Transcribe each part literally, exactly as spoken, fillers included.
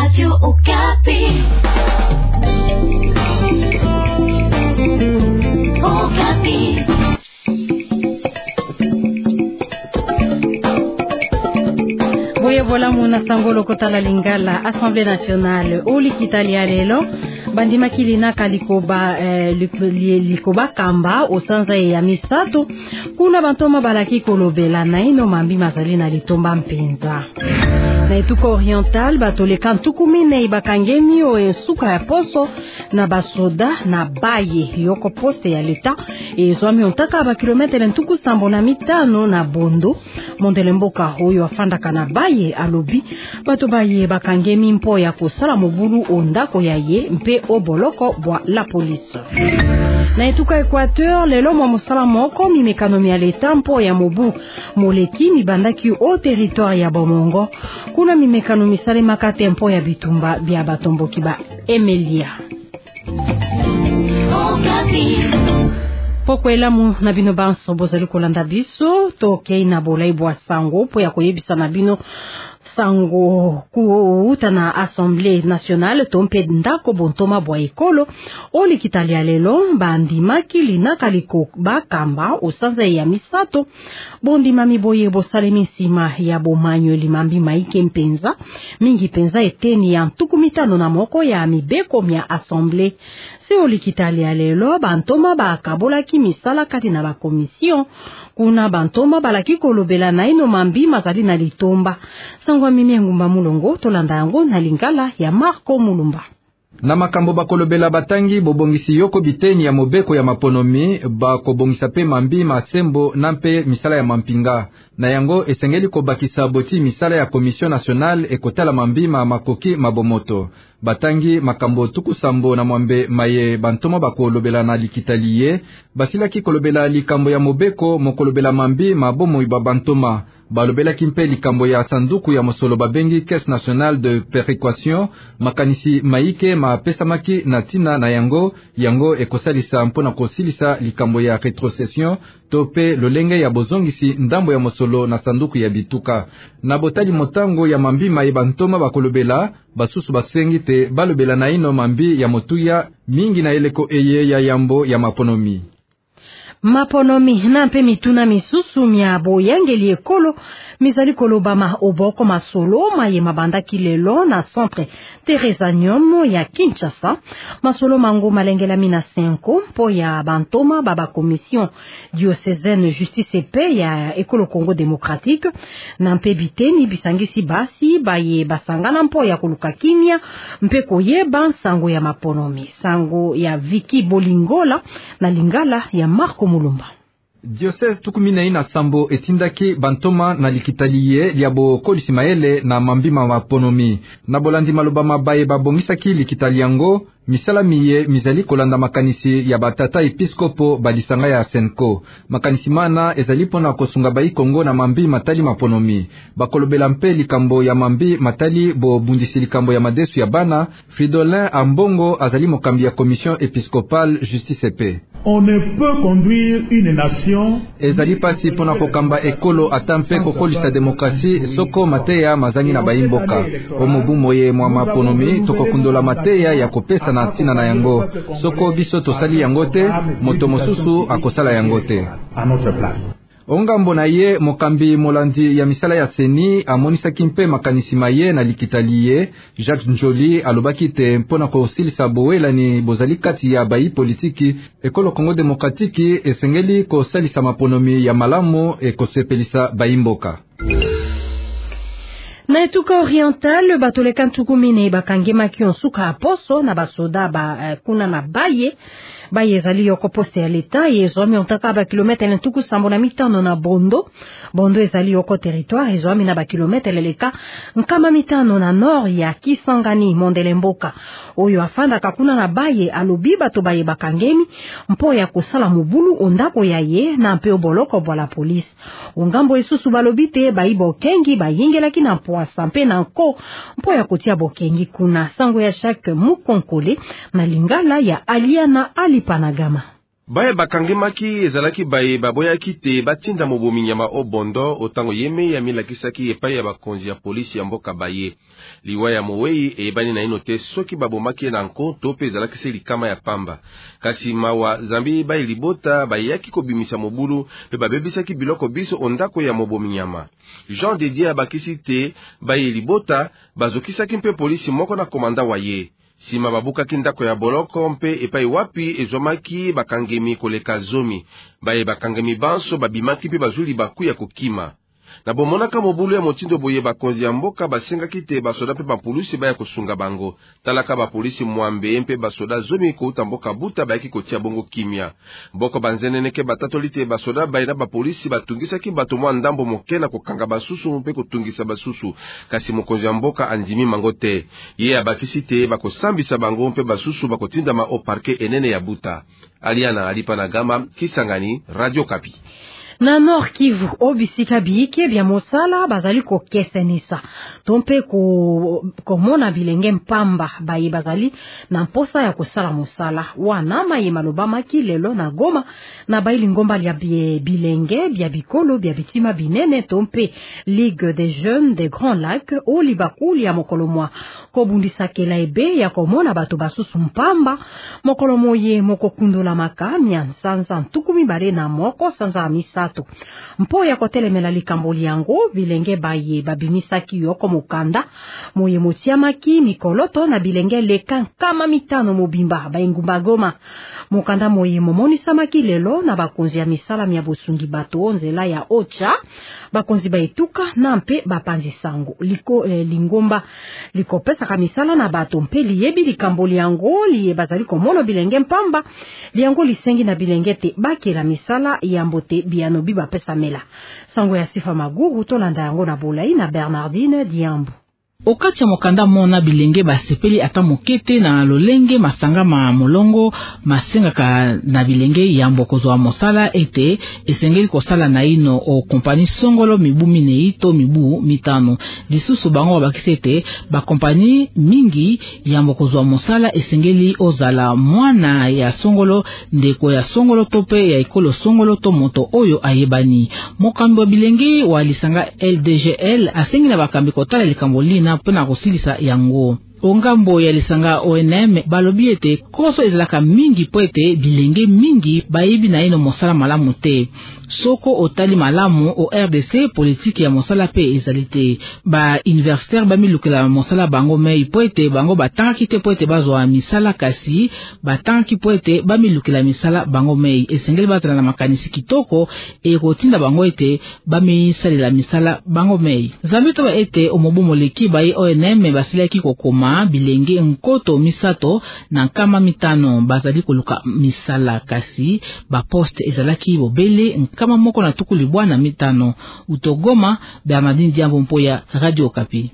Radio Okapi. Okapi. Boye vola muna sangolo kotala lingala Assemblée nationale oli kitalia lelo bandima kilina kalikoba eh, likoba kamba osanza ya misato kuna bantoma balaki kolobela na ino mambi mazali na litomba mpenza na etuko oriental batoleka ntukumine ibakangemi o ensuka ya poso na basoda na baye yoko poste ya leta ezwami ontaka ba kilometre ntuku sambo na mitano na bondo mondele mboka hoyo afandaka na baye alobi bato baye bakangemi mpo ya kosala mobulu ondako ya ye mpe oboloko bwa la police na etuka Equateur lelo mwa mosala moko mimekano ya leta mpo ya mobu moleki mibandaki o territoire ya Bomongo kuna mimekano misale makate mpo ya bitumba bya batomboki ba Emilia poko elamu na bino banso bozali kolanda biso tokei na bolai bwa sango po ya koyebisa na bino sango kuuta na Assemblée nationale tompe ndako bontoma bwa ekolo oli kitalia lelo bandima kilina kaliko bakamba osanza ya misato bondima miboye bosalemi nsima ya bomanyo limambi maike mpenza mingi penza eteni ya ntuku mitano na moko ya mibeko mya Assemblée se oli kitalia lelo bantoma bakabolaki misala kati na bakomision kuna bantoma balaki kolobela na ino mambi mazali na litomba sangwa mimi ngumba mulongo tolanda yango na lingala ya Marco Mulumba na makambo bakolobela batangi bobongisi yoko biteni ya mobeko ya maponomi bakobongisa pe mambi masembo na mpe misala ya mampinga na yango esengeli kobakisa boti misala ya Commission nationale ekotala mambi ma makoki mabomoto batangi makambo tuku sambo na mwambe maye bantoma bakolobela na likitaliye basilaki kolobela likambo ya mobeko mokolobela mambi mabomo iba bantoma balobela kimpe likambo ya sanduku ya mosolo babengi Caisse nationale de péréquation makanisi maike ma pesa maki na tina na yango yango ekosalisa mpona kosilisa likambo ya rétrocession tope lolenge ya bozongisi ndambo ya mosolo na sanduku ya bituka na botali motango ya mambi maye bantoma bakolobela basusu basengi te balobela na ino mambi ya motuya mingi na eleko eye ya yambo ya maponomi maponomi na mpe mituna misusu mya boyangeli ekolo mizali kolobama oboko masolo maye mabanda kilelo na centre Teresa Nyomo ya Kinshasa masolo mango malengela mina cinco po ya bantoma baba commission diocésaine justice et paix ya ekolo Congo démocratique na mpe biteni bisangisi basi baye basangana mpo ya koluka kimia mpe koyeba sango ya maponomi sango ya Viki Bolingola na lingala ya Marco Mulumba Diocese tukumina ina sambo etindaki bantoma na likitaliye liabo kolisi maele na mambima maponomi na bolandi maloba mabaye babongisaki likitaliango misala miye mizali kolanda makanisi ya batata episkopo balisanga ya Senko makanisi mana ezali pona kosunga bai Kongo na mambi matali maponomi bakolobela mpe likambo ya mambi matali bo bundisi likambo ya madesu ya bana Fridolin Ambongo azali mokambi ya commission épiscopale justice et paix. On ne peut conduire une nation ezali pasi pona kokamba ekolo atampe kokolisa demokrasi soko mateya mazangi na baimboka omubu moye mwa maponomi tokokundola mateya ya kopesa na tina na yango soko biso tosali yango te moto mosusu akosala yango te ongambo na ye mokambi molandi ya misala ya seni amonisaki mpe makanisi maye na likitaliye Jacques Njoli alobaki te mpona kosilisa bowelani bozali kati ya bayi politiki ekolo Congo démocratique esengeli kosalisa maponomi ya malamu ekosepelisa bayimboka na etuka oriental batoleka ntukumine bakangema kionsuka aposo na basoda ba uh, kuna na baye baye ezali yoko poste ya leta ezwami ontaka ba kilometre ntuku sambo na mitano na bondo bondo ezali yoko territoire ezwami na ba kilometre leleka nkama mitano na nord ya Kisangani mondele mboka oyo afanda kuna na baye alobi bato baye bakangemi mpo ya kosala mobulu ondako ya ye na mpe oboloko bwa la police ongambo esusu balobi te bayi bokengi bayingelaki na poasa mpe na nko mpo ya kotia bokengi kuna sango ya Jacques Mukonkole na lingala ya Aliana Alipanagama Baye bakangemaki ezalaki baye baboyaki te batinda mobomi nyama obondo otango yeme ya milakisaki epai ya bakonzi ya polisi ya mboka baye. Liwa ya mowei eyebani na ino te soki babomaki na nkonto pe ezalaki se likama ya pamba. Kasi mawa zambi baye libota bayaki kobimisa mobulu pe babebisaki biloko biso ondako ya mobomi nyama. Jean de Dieu abakisi te baye libota bazokisaki mpe polisi moko na komanda waye. Sima babukaki ndako ya boloko mpe epai wapi ezomaki bakangemi koleka zomi. Baye bakangemi banso babimaki mpe bazuli baku ya kokima. Na bomonaka mobulu ya motindo boye bakonzi ya mboka basengaki te basoda mpe bapolisi baya kosunga bango. Talaka bapolisi mwambe mpe basoda zomi kouta mboka buta bayaki kotia bongo kimia. Boko banzeneneke batatoli te basoda baye na bapolisi batungisaki bato mwa ndambo moke na kokanga basusu mpe kotungisa basusu. Kasi mokonzi ya mboka andimi mango te. Ye abakisi te bakosambisa bango mpe basusu bakotindama o parke enene ya buta. Aliana Alipana Gama, Kisangani, Radio Kapi. Na Nord Kivu obisika biike bya mosala bazali ko kesenisa tompe ko komona bilenge mpamba baye bazali na mposa ya kosala mosala wana maye maloba makilelo na Goma na baili ngomba ya bilenge bya bikolo bya bitima binene tompe Ligue des jeunes des Grands Lacs o libakuli ya mokolo mwa ko bundisa kela ebe ya komona bato basusu mpamba mokolo moye moko kundula makamya sanza ntukumi bare na moko sanza misa mpo ya kotelemela likambo liango bilenge baye babimisaki yoko mukanda moye motiamaki mikoloto na bilenge leka kama mitano mobimba baingumba Goma mukanda moye momonisamaki lelo na bakonzi ya misala mya bosungi bato nzela ya ocha bakonzi baetuka na mpe bapanzi sango liko eh, lingomba likopesa ka misala na bato mpe liyebi likambo liango liye bazali komono bilenge mpamba liango lisengi na bilenge te bakela misala ya mbote biano biba pesa mela sango ya Sifa Maguru tolanda yango na Bolai na Bernardine Diambo. Okati ya mokanda mona bilenge basepeli ata mokete na lolenge masanga ma molongo masengaka na bilenge ya mbokozo wa mosala ete esengeli kosala na ino o kompani songolo mibu minei to mibu mitano lisusu bango bakisi ete ba kompani mingi ya mbokozo wa mosala esengeli ozala mwana ya songolo ndeko ya songolo tope ya ekolo songolo to moto oyo ayebani mokambi wa bilenge wa lisanga L D G L asengi na bakambi kotala likambo lina pena kosilisa yango. Ongambo ya lisanga O N M balobi ete koso ezalaka mingi po ete bilenge mingi bayibi na ino mosala malamu te. Soko otali malamu o R D C politiki ya mosala pe ezalite. Ba universitaire bamilukela mosala bango mei po ete bango batangaki te po ete bazwa misala kasi batangaki po ete bamilukela misala bango mei. Esengeli bazala na makanisi kitoko e kotinda bango ete bamisalela misala bango mei. Zambito ba ete omobo moleki bayi O N M basilaki kokoma bilenge nkoto misato na nkama mitano bazali koluka misala kasi ba poste ezalaki bobele nkama moko na tukuli bwana mitano. Utogoma, Bernardine Diambo mpoya Radio Kapi.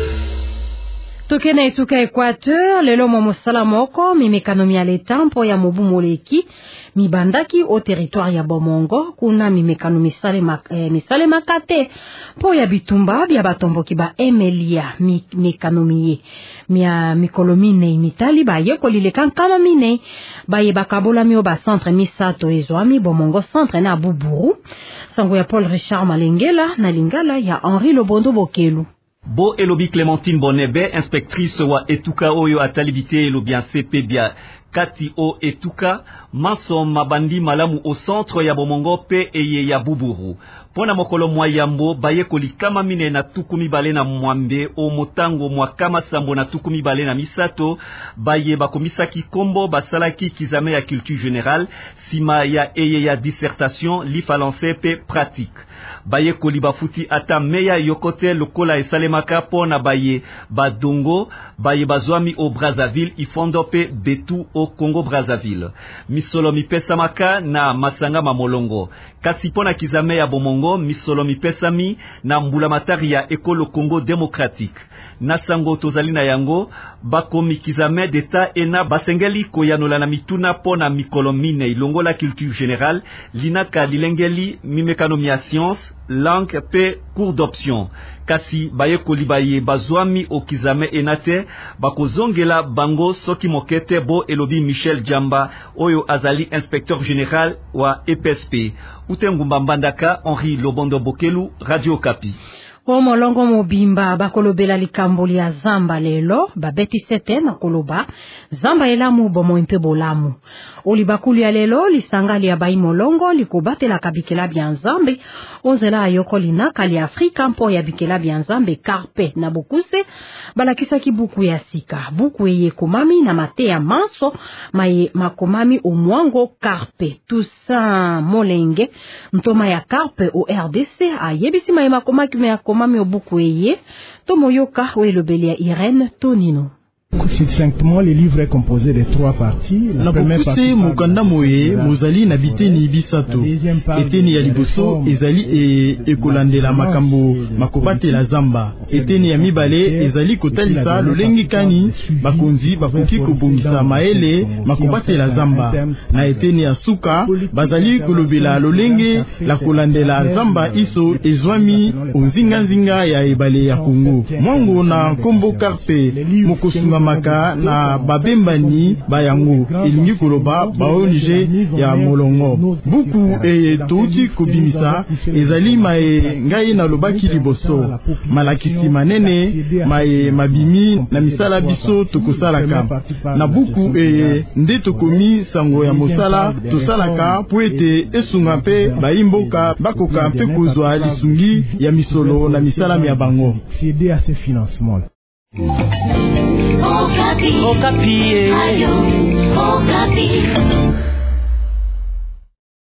Tokena etuka Equateur lelo mo mosala moko mimekano mia leta mpo ya mobu moleki mibandaki o territoire ya Bomongo kuna mimekano misale mak, eh, misale makate po ya bitumba bya batomboki ba Emelia mi, mekano miye mia mikolomine mitali ba yeko lileka kama mine ba ye bakabola mi o ba centre misato ezwami Bomongo centre na Buburu sango ya Paul Richard Malengela na Lingala ya Henri Lobondo Bokelu. Bo elobi Clémentine Bonebe, inspectrice wa Etuka oyo atalibite elobi C P bia kati o Etuka, maso mabandi malamu au centre ya Bomongo pe eye ya Buburu. Pona mokolo mwa yambo baye kolikama mine na tukumi bale na mwambe o motango mwa kama sambo na tukumi bale na misato baye bakomisaki kombo basalaki kizame ya culture générale sima ya eye ya dissertation li falance pe pratique. Baye koliba futi ata meya yokote lokola esalemaka pona baye badongo baye bazwami o Brazzaville ifondo pe betu o Congo Brazzaville. Misolo mipesa maka na masanga mamolongo. Kasi pona kizame ya Bomongo misolo mipesami na mbula matari ya ekolo Congo démocratique. Nasango tozalina yango bakomi kizame d'etat ena basengeli koyanola na mituna pona mikolo mine ilongola culture générale linaka lilengeli mimekano mia science langue pe cours d'option. kasi bayekoli baye bazwami okizame enate bakozongela bango soki mokete bo elobi Michel Jamba oyo azali inspecteur général wa E P S P. Utengumba Mbandaka, Henri Lobondo Bokelu, Radio Kapi. O molongo mobimba bakolobela likambo ya zamba lelo babeti sete na koloba zamba elamu bomo mpe bolamu oli bakulu ya lelo lisangali ya bai molongo likobatela kabikela bya nzambe onzela ayoko linaka li Afrika mpo ya bikela bya nzambe karpe na bokuse balakisa ki buku ya sika buku eye komami na mate ya manso maye makomami omwango karpe tusa molenge mtoma ya karpe o R D C ayebisi maye makomaki me komami obuku eye tomoyoka welobeli ya Irene Tonino. Succinctement, le livre est composé de trois parties. La première partie mukanda moye mozali na biteni bisato. Eteni ya liboso ezali e ekolandela makambo makobate la zamba. Eteni ya mibale ezali kotalisa lolengi kani bakonzi bakoki kobongisa maele makobate la zamba. Na eteni ya suka bazali kolobela lolenge la kolandela zamba iso ezwami onzinga nzinga ya ebale ya Kongo. Mwango na kombo karpe mokosunga maka na babembani bayango elingi koloba baonje ya molongo buku e touti kobimisa ezali mae ngai na lobaki liboso malakisi manene mae mabimi na misala biso tokosalaka na buku e nde tokomi sango ya mosala tosalaka po ete esunga mpe baimboka bakoka mpe kozwa lisungi ya misolo na misala ya bango. Okapi. Okapi. Ayo. Okapi.